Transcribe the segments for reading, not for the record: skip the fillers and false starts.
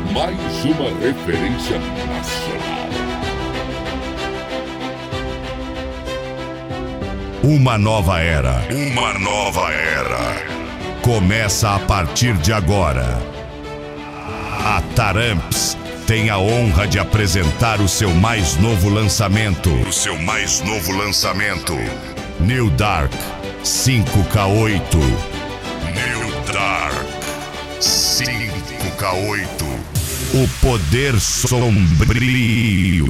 mais uma referência nacional. Uma nova era. Uma nova era. Começa a partir de agora. A Taramps tem a honra de apresentar o seu mais novo lançamento. New Dark 5K8. New Dark 5K8. O poder sombrio.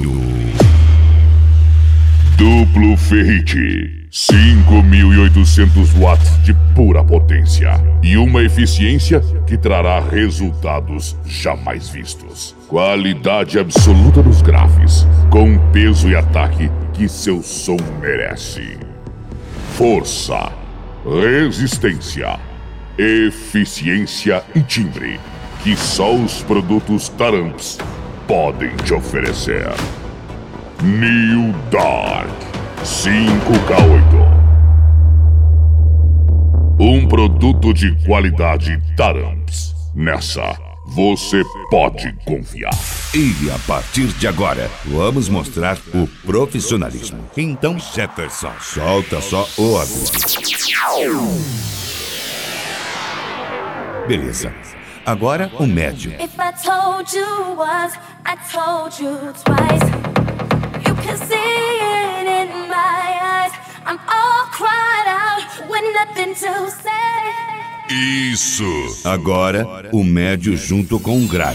Duplo ferrite. 5.800 watts de pura potência e uma eficiência que trará resultados jamais vistos. Qualidade absoluta dos graves, com peso e ataque que seu som merece. Força, resistência, eficiência e timbre que só os produtos Taramps podem te oferecer. New Dark 5K8. Um produto de qualidade Taramps. Nessa, você pode confiar. E a partir de agora, vamos mostrar o profissionalismo. Então, Jefferson, solta só o aviso. Beleza. Agora o médio. If I told you once, I told you twice. You can see it in my eyes. I'm all cried out with nothing to say. Isso. Agora o médio junto com o grave.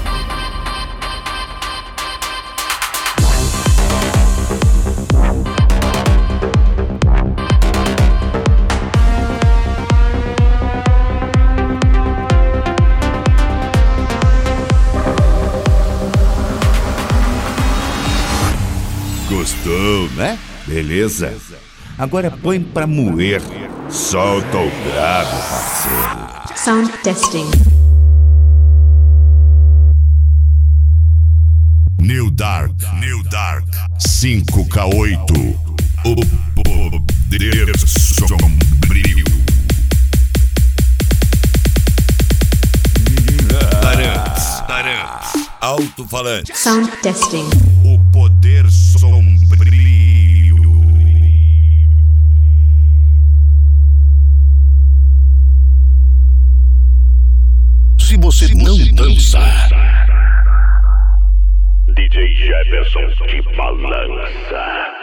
Gostou, né? Beleza. Agora põe pra moer. Solta o grave, parceiro. Sound testing. New Dark 5K8. O poder sombrio. Taramps. Alto-falante. Sound testing. O poder sombrio. Se você não dança, DJ Jefferson te balança.